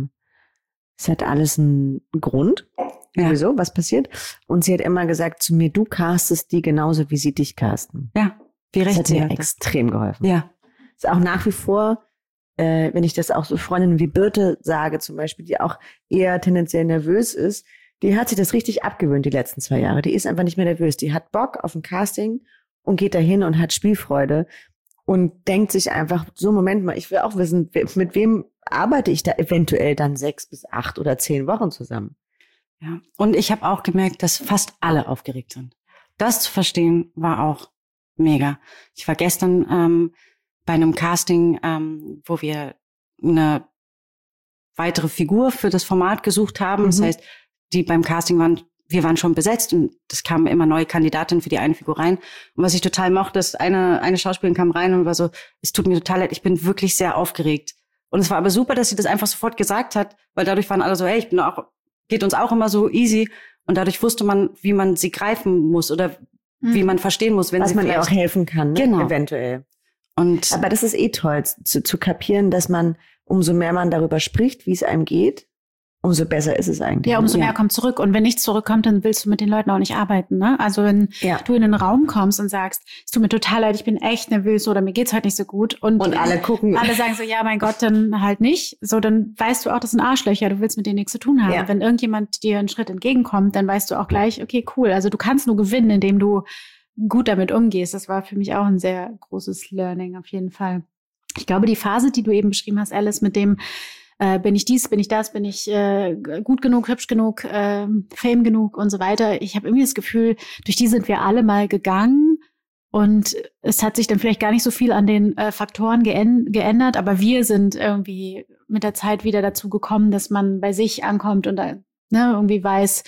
S2: es hat alles einen Grund, sowieso, was passiert. Und sie hat immer gesagt zu mir, du castest die genauso, wie sie dich casten.
S4: Ja, wie recht.
S2: Das hat mir extrem geholfen.
S4: Ja.
S2: Ist auch nach wie vor, wenn ich das auch so Freundinnen wie Birte sage zum Beispiel, die auch eher tendenziell nervös ist, die hat sich das richtig abgewöhnt die letzten 2 Jahre. Die ist einfach nicht mehr nervös. Die hat Bock auf ein Casting und geht dahin und hat Spielfreude und denkt sich einfach, so Moment mal, ich will auch wissen, mit wem arbeite ich da eventuell dann 6 bis 8 oder 10 Wochen zusammen.
S4: Ja. Und ich habe auch gemerkt, dass fast alle aufgeregt sind. Das zu verstehen war auch mega. Ich war gestern bei einem Casting, wo wir eine weitere Figur für das Format gesucht haben. Das heißt, die beim Casting waren, wir waren schon besetzt und es kamen immer neue Kandidatinnen für die eine Figur rein. Und was ich total mochte, ist, eine Schauspielerin kam rein und war so, es tut mir total leid, ich bin wirklich sehr aufgeregt. Und es war aber super, dass sie das einfach sofort gesagt hat, weil dadurch waren alle so, hey, geht uns auch immer so easy. Und dadurch wusste man, wie man sie greifen muss oder wie man verstehen muss, wenn
S2: was
S4: sie
S2: man ihr auch helfen kann, ne?
S4: Genau.
S2: Eventuell.
S4: Und
S2: aber das ist toll, zu kapieren, dass man, umso mehr man darüber spricht, wie es einem geht, umso besser ist es eigentlich.
S3: Ja, umso mehr kommt zurück. Und wenn nichts zurückkommt, dann willst du mit den Leuten auch nicht arbeiten, ne? Also wenn du in den Raum kommst und sagst, es tut mir total leid, ich bin echt nervös oder mir geht's heute nicht so gut. Und
S2: alle gucken.
S3: Alle sagen so, ja, mein Gott, dann halt nicht. So, dann weißt du auch, das sind Arschlöcher, du willst mit denen nichts zu tun haben.
S2: Ja.
S3: Wenn irgendjemand dir einen Schritt entgegenkommt, dann weißt du auch gleich, okay, cool. Also du kannst nur gewinnen, indem du gut damit umgehst. Das war für mich auch ein sehr großes Learning auf jeden Fall. Ich glaube, die Phase, die du eben beschrieben hast, Alice, mit dem bin ich dies, bin ich das, bin ich gut genug, hübsch genug, fame genug und so weiter. Ich habe irgendwie das Gefühl, durch die sind wir alle mal gegangen und es hat sich dann vielleicht gar nicht so viel an den Faktoren geändert, aber wir sind irgendwie mit der Zeit wieder dazu gekommen, dass man bei sich ankommt und irgendwie weiß,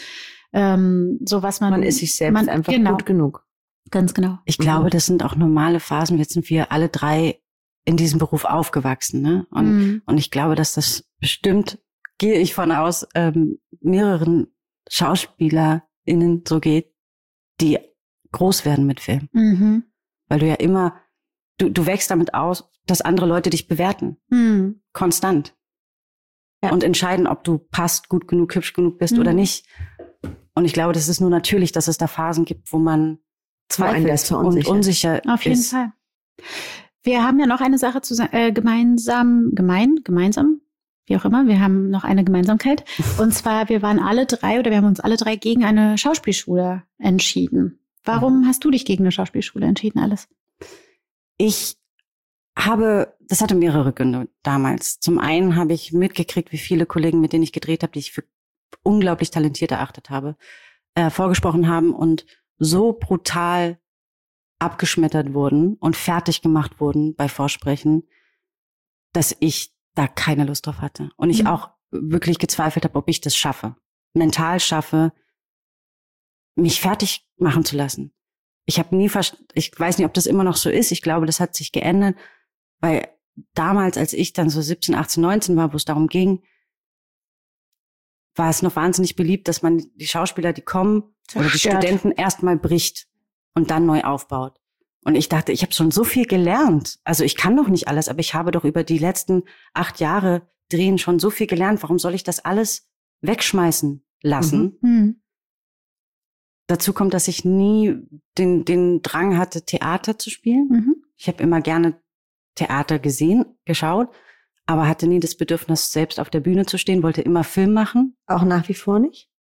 S3: so was man
S2: ist sich selbst einfach gut genug.
S3: Ganz genau.
S4: Ich glaube, das sind auch normale Phasen. Jetzt sind wir alle 3 in diesem Beruf aufgewachsen, ne? Und ich glaube, dass das bestimmt, gehe ich von aus, mehreren SchauspielerInnen so geht, die groß werden mit Film. Weil du ja immer, du wächst damit aus, dass andere Leute dich bewerten. Konstant. Ja. Und entscheiden, ob du passt, gut genug, hübsch genug bist oder nicht. Und ich glaube, das ist nur natürlich, dass es da Phasen gibt, wo man zweifelt und unsicher
S3: Auf jeden Fall. Wir haben ja noch eine Sache gemeinsam, wie auch immer. Wir haben noch eine Gemeinsamkeit. Und zwar, wir haben uns alle 3 gegen eine Schauspielschule entschieden. Warum hast du dich gegen eine Schauspielschule entschieden, Alice?
S4: Das hatte mehrere Gründe damals. Zum einen habe ich mitgekriegt, wie viele Kollegen, mit denen ich gedreht habe, die ich für unglaublich talentiert erachtet habe, vorgesprochen haben und so brutal abgeschmettert wurden und fertig gemacht wurden bei Vorsprechen, dass ich da keine Lust drauf hatte. Und ich auch wirklich gezweifelt habe, ob ich das schaffe. Mental schaffe, mich fertig machen zu lassen. Ich weiß nicht, ob das immer noch so ist. Ich glaube, das hat sich geändert, weil damals, als ich dann so 17, 18, 19 war, wo es darum ging, war es noch wahnsinnig beliebt, dass man die Schauspieler, die kommen, oder die Studenten erstmal bricht und dann neu aufbaut. Und ich dachte, ich habe schon so viel gelernt. Also ich kann doch nicht alles, aber ich habe doch über die letzten 8 Jahre Drehen schon so viel gelernt. Warum soll ich das alles wegschmeißen lassen? Dazu kommt, dass ich nie den Drang hatte, Theater zu spielen. Ich habe immer gerne Theater geschaut, aber hatte nie das Bedürfnis, selbst auf der Bühne zu stehen, wollte immer Film machen.
S2: Auch nach wie vor nicht?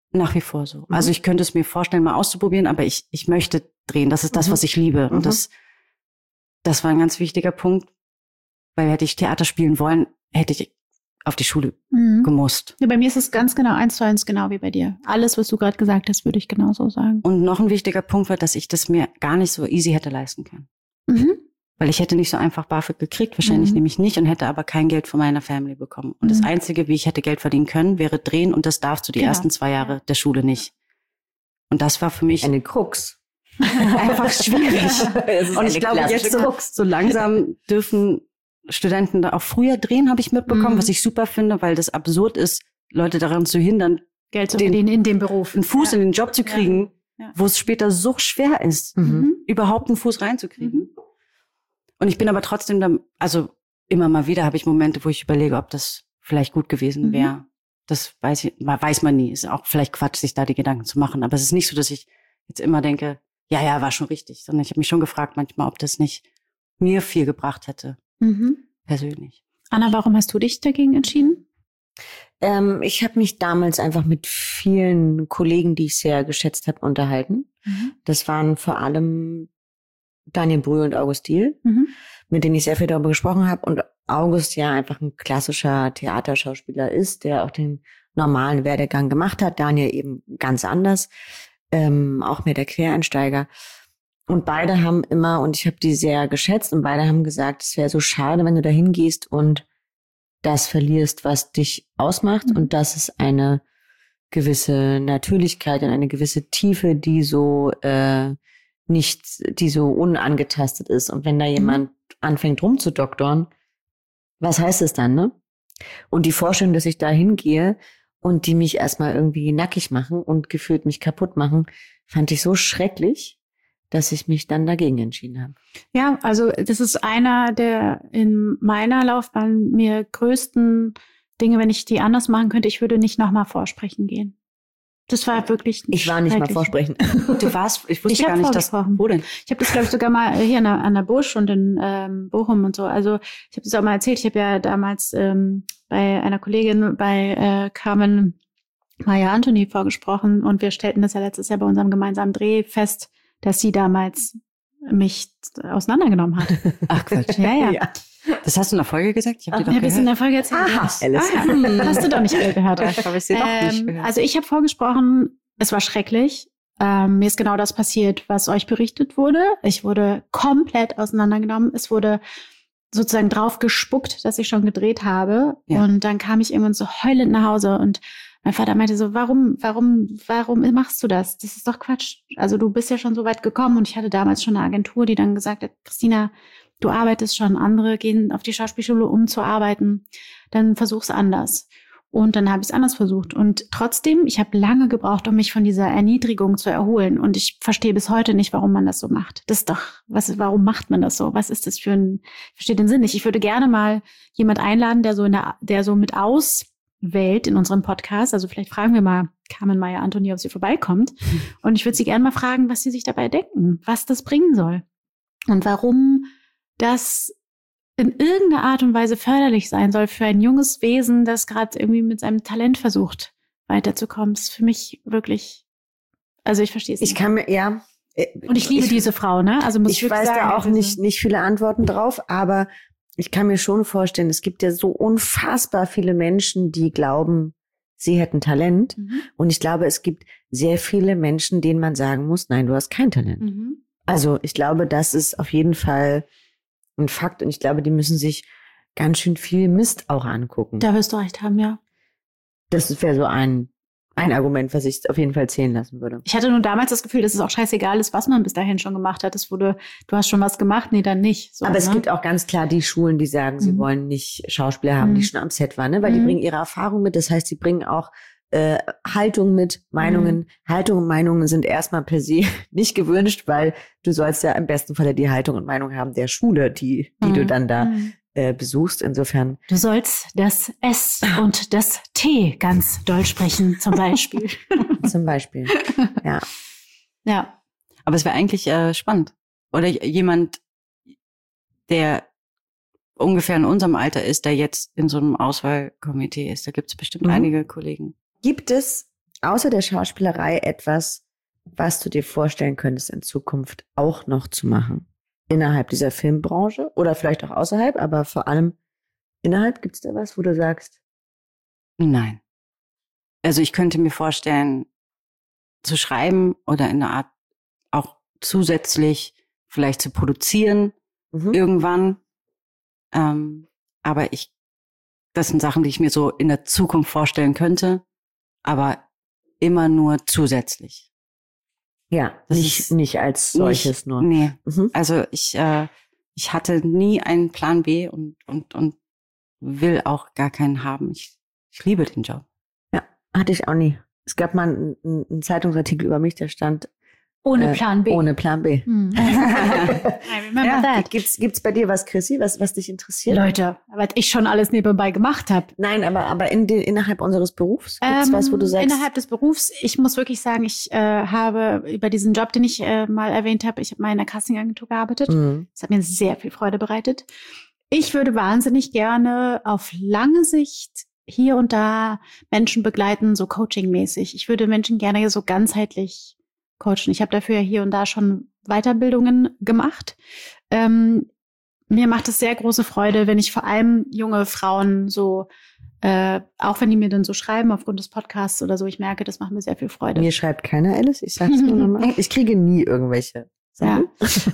S4: Nach wie vor so. Also ich könnte es mir vorstellen, mal auszuprobieren, aber ich möchte drehen. Das ist das, was ich liebe. Und das war ein ganz wichtiger Punkt, weil hätte ich Theater spielen wollen, hätte ich auf die Schule gemusst.
S3: Ja, bei mir ist es ganz genau 1:1 genau wie bei dir. Alles, was du gerade gesagt hast, würde ich genauso sagen.
S4: Und noch ein wichtiger Punkt war, dass ich das mir gar nicht so easy hätte leisten können. Weil ich hätte nicht so einfach BAföG gekriegt, wahrscheinlich nämlich nicht, und hätte aber kein Geld von meiner Family bekommen. Und das Einzige, wie ich hätte Geld verdienen können, wäre drehen, und das darfst du die ersten 2 Jahre der Schule nicht. Und das war für mich
S2: eine Krux.
S4: einfach schwierig. Und ich glaube, jetzt so langsam dürfen Studenten da auch früher drehen, habe ich mitbekommen, was ich super finde, weil das absurd ist, Leute daran zu hindern,
S3: Geld zu verdienen in dem Beruf.
S4: einen Fuß in den Job zu kriegen, wo es später so schwer ist, überhaupt einen Fuß reinzukriegen. Und ich bin aber trotzdem also immer mal wieder habe ich Momente, wo ich überlege, ob das vielleicht gut gewesen wäre. Das weiß man nie. Ist auch vielleicht Quatsch, sich da die Gedanken zu machen. Aber es ist nicht so, dass ich jetzt immer denke, ja, war schon richtig. Sondern ich habe mich schon gefragt manchmal, ob das nicht mir viel gebracht hätte. Persönlich.
S3: Anna, warum hast du dich dagegen entschieden?
S2: Ich habe mich damals einfach mit vielen Kollegen, die ich sehr geschätzt habe, unterhalten. Das waren vor allem Daniel Brühl und August Diehl, mit denen ich sehr viel darüber gesprochen habe. Und August ja einfach ein klassischer Theaterschauspieler ist, der auch den normalen Werdegang gemacht hat. Daniel eben ganz anders, auch mehr der Quereinsteiger. Und beide haben immer, und ich habe die sehr geschätzt, und beide haben gesagt, es wäre so schade, wenn du da hingehst und das verlierst, was dich ausmacht. Und das ist eine gewisse Natürlichkeit und eine gewisse Tiefe, die so die so unangetastet ist. Und wenn da jemand anfängt rumzudoktern, was heißt es dann, ne? Und die Vorstellung, dass ich da hingehe und die mich erstmal irgendwie nackig machen und gefühlt mich kaputt machen, fand ich so schrecklich, dass ich mich dann dagegen entschieden habe.
S3: Ja, also das ist einer der in meiner Laufbahn mir größten Dinge, wenn ich die anders machen könnte, ich würde nicht nochmal vorsprechen gehen. Das war wirklich
S2: Ich war nicht mal vorsprechen.
S4: Du warst, ich wusste gar nicht, dass, wo denn?
S3: Ich habe das, glaube ich, sogar mal hier an der Busch und in Bochum und so. Also ich habe das auch mal erzählt. Ich habe ja damals bei einer Kollegin bei Carmen Maya Anthony vorgesprochen, und wir stellten das ja letztes Jahr bei unserem gemeinsamen Dreh fest, dass sie damals mich auseinandergenommen hat.
S4: Ach Quatsch.
S3: Ja.
S4: Das hast du in der Folge gesagt? Ich habe dir doch
S3: das in der Folge erzählt.
S2: Alice.
S3: Hast du doch nicht alle gehört.
S4: Ich habe sie doch nicht gehört.
S3: Also ich habe vorgesprochen, es war schrecklich. Mir ist genau das passiert, was euch berichtet wurde. Ich wurde komplett auseinandergenommen. Es wurde sozusagen drauf gespuckt, dass ich schon gedreht habe. Ja. Und dann kam ich irgendwann so heulend nach Hause, und mein Vater meinte so, warum machst du das? Das ist doch Quatsch. Also du bist ja schon so weit gekommen, und ich hatte damals schon eine Agentur, die dann gesagt hat, Christina, du arbeitest schon, andere gehen auf die Schauspielschule, um zu arbeiten, dann versuch's anders. Und dann habe ich es anders versucht. Und trotzdem, ich habe lange gebraucht, um mich von dieser Erniedrigung zu erholen. Und ich verstehe bis heute nicht, warum man das so macht. Das ist doch, warum macht man das so? Was ist das für ein, ich verstehe den Sinn nicht. Ich würde gerne mal jemand einladen, der so mit auswählt in unserem Podcast. Also vielleicht fragen wir mal Carmen Maya Anthony, ob sie vorbeikommt. Und ich würde sie gerne mal fragen, was sie sich dabei denken, was das bringen soll. Und warum das in irgendeiner Art und Weise förderlich sein soll für ein junges Wesen, das gerade irgendwie mit seinem Talent versucht, weiterzukommen. Das ist für mich wirklich, also ich verstehe es nicht.
S2: Ich kann mir, ja.
S3: Und ich liebe diese Frau, ne? Also muss
S2: ich weiß sagen, da auch nicht viele Antworten drauf, aber ich kann mir schon vorstellen, es gibt ja so unfassbar viele Menschen, die glauben, sie hätten Talent. Und ich glaube, es gibt sehr viele Menschen, denen man sagen muss, nein, du hast kein Talent. Also ich glaube, das ist auf jeden Fall ein Fakt, und ich glaube, die müssen sich ganz schön viel Mist auch angucken.
S3: Da wirst du recht haben, ja.
S2: Das wäre so ein Argument, was ich auf jeden Fall zählen lassen würde.
S3: Ich hatte nur damals das Gefühl, dass es auch scheißegal ist, was man bis dahin schon gemacht hat. Es wurde, du hast schon was gemacht, nee, dann nicht. So,
S2: aber es gibt auch ganz klar die Schulen, die sagen, sie wollen nicht Schauspieler haben, die schon am Set waren, ne? Weil die bringen ihre Erfahrung mit. Das heißt, sie bringen auch Haltung mit, Meinungen. Haltung und Meinungen sind erstmal per se nicht gewünscht, weil du sollst ja im besten Falle die Haltung und Meinung haben der Schule, die du dann da besuchst. Insofern.
S3: Du sollst das S und das T ganz doll sprechen, zum Beispiel.
S2: Zum Beispiel, ja.
S4: Ja. Aber es wäre eigentlich spannend. Oder jemand, der ungefähr in unserem Alter ist, der jetzt in so einem Auswahlkomitee ist. Da gibt es bestimmt einige Kollegen.
S2: Gibt es, außer der Schauspielerei etwas, was du dir vorstellen könntest, in Zukunft auch noch zu machen? Innerhalb dieser Filmbranche oder vielleicht auch außerhalb, aber vor allem innerhalb, gibt es da was, wo du sagst?
S4: Nein. Also ich könnte mir vorstellen, zu schreiben oder in einer Art auch zusätzlich vielleicht zu produzieren irgendwann. Aber das sind Sachen, die ich mir so in der Zukunft vorstellen könnte, aber immer nur zusätzlich.
S2: Ja, nicht als solches nur.
S4: Nee, also ich hatte nie einen Plan B und will auch gar keinen haben. Ich liebe den Job.
S2: Ja, hatte ich auch nie. Es gab mal einen Zeitungsartikel über mich, der stand
S3: ohne Plan B.
S2: Ohne Plan B.
S3: I remember that.
S2: Gibt's bei dir was, Chrissy, was dich interessiert?
S3: Leute, was ich schon alles nebenbei gemacht habe.
S2: Nein, aber innerhalb unseres Berufs gibt's was, wo du sagst?
S3: Innerhalb des Berufs, ich muss wirklich sagen, ich habe über diesen Job, den ich mal erwähnt habe, ich habe mal in einer Castingagentur gearbeitet. Das hat mir sehr viel Freude bereitet. Ich würde wahnsinnig gerne auf lange Sicht hier und da Menschen begleiten, so coachingmäßig. Ich würde Menschen gerne so ganzheitlich coachen. Ich habe dafür ja hier und da schon Weiterbildungen gemacht. Mir macht es sehr große Freude, wenn ich vor allem junge Frauen so, auch wenn die mir dann so schreiben aufgrund des Podcasts oder so, ich merke, das macht mir sehr viel Freude.
S2: Mir schreibt keiner, Alice, ich sag's nur nochmal. Ich kriege nie irgendwelche Sachen.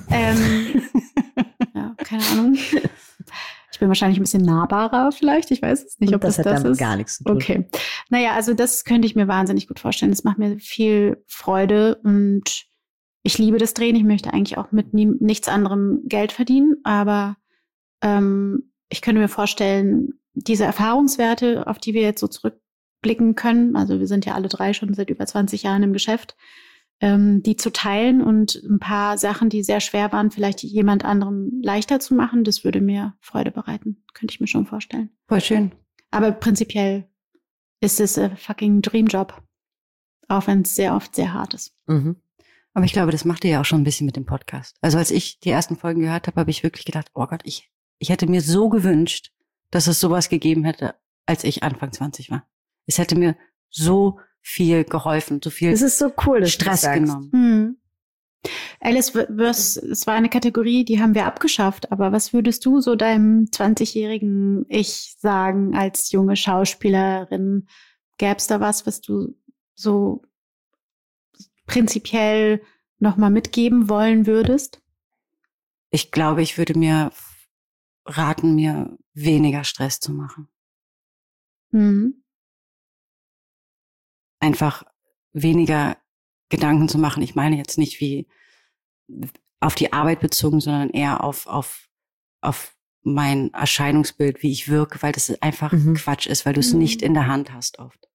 S3: Ja, keine Ahnung. Ich bin wahrscheinlich ein bisschen nahbarer vielleicht. Ich weiß es nicht, ob das
S2: hat damit
S3: ist.
S2: Gar nichts zu tun.
S3: Okay. Naja, also das könnte ich mir wahnsinnig gut vorstellen. Das macht mir viel Freude und ich liebe das Drehen. Ich möchte eigentlich auch mit nichts anderem Geld verdienen. Aber ich könnte mir vorstellen, diese Erfahrungswerte, auf die wir jetzt so zurückblicken können, also wir sind ja alle drei schon seit über 20 Jahren im Geschäft, die zu teilen und ein paar Sachen, die sehr schwer waren, vielleicht jemand anderem leichter zu machen, das würde mir Freude bereiten. Könnte ich mir schon vorstellen.
S4: Voll schön.
S3: Aber prinzipiell ist es ein fucking Dreamjob. Auch wenn es sehr oft sehr hart ist.
S4: Aber ich glaube, das macht ihr ja auch schon ein bisschen mit dem Podcast. Also als ich die ersten Folgen gehört habe, habe ich wirklich gedacht, oh Gott, ich hätte mir so gewünscht, dass es sowas gegeben hätte, als ich Anfang 20 war. Es hätte mir so viel geholfen, so viel
S2: das ist so cool, dass
S4: Stress genommen.
S3: Alice, es war eine Kategorie, die haben wir abgeschafft, aber was würdest du so deinem 20-jährigen Ich sagen als junge Schauspielerin? Gäbe es da was du so prinzipiell nochmal mitgeben wollen würdest?
S4: Ich glaube, ich würde mir raten, mir weniger Stress zu machen. Einfach weniger Gedanken zu machen. Ich meine jetzt nicht wie auf die Arbeit bezogen, sondern eher auf mein Erscheinungsbild, wie ich wirke, weil das einfach Quatsch ist, weil du es nicht in der Hand hast oft.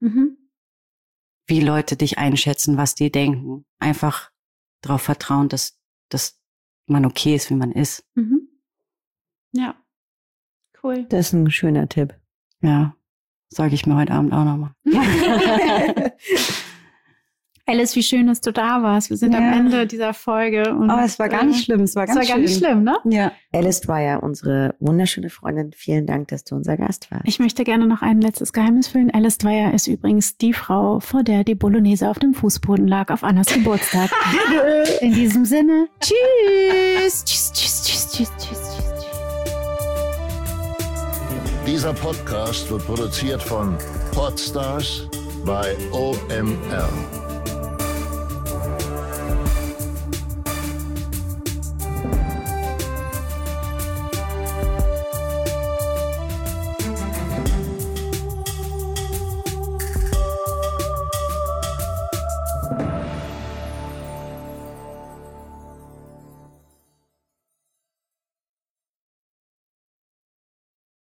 S4: Wie Leute dich einschätzen, was die denken. Einfach darauf vertrauen, dass man okay ist, wie man ist.
S3: Ja, cool.
S2: Das ist ein schöner Tipp.
S4: Ja. Sage ich mir heute Abend auch nochmal.
S3: Alice, wie schön, dass du da warst. Wir sind am Ende dieser Folge. Und,
S4: es war gar nicht schlimm. Es war gar
S3: nicht schlimm, ne?
S4: Ja.
S2: Alice Dwyer, unsere wunderschöne Freundin, vielen Dank, dass du unser Gast warst.
S3: Ich möchte gerne noch ein letztes Geheimnis füllen. Alice Dwyer ist übrigens die Frau, vor der die Bolognese auf dem Fußboden lag auf Annas Geburtstag. In diesem Sinne, tschüss. Tschüss, tschüss, tschüss, tschüss, tschüss.
S1: Dieser Podcast wird produziert von Podstars bei OMR.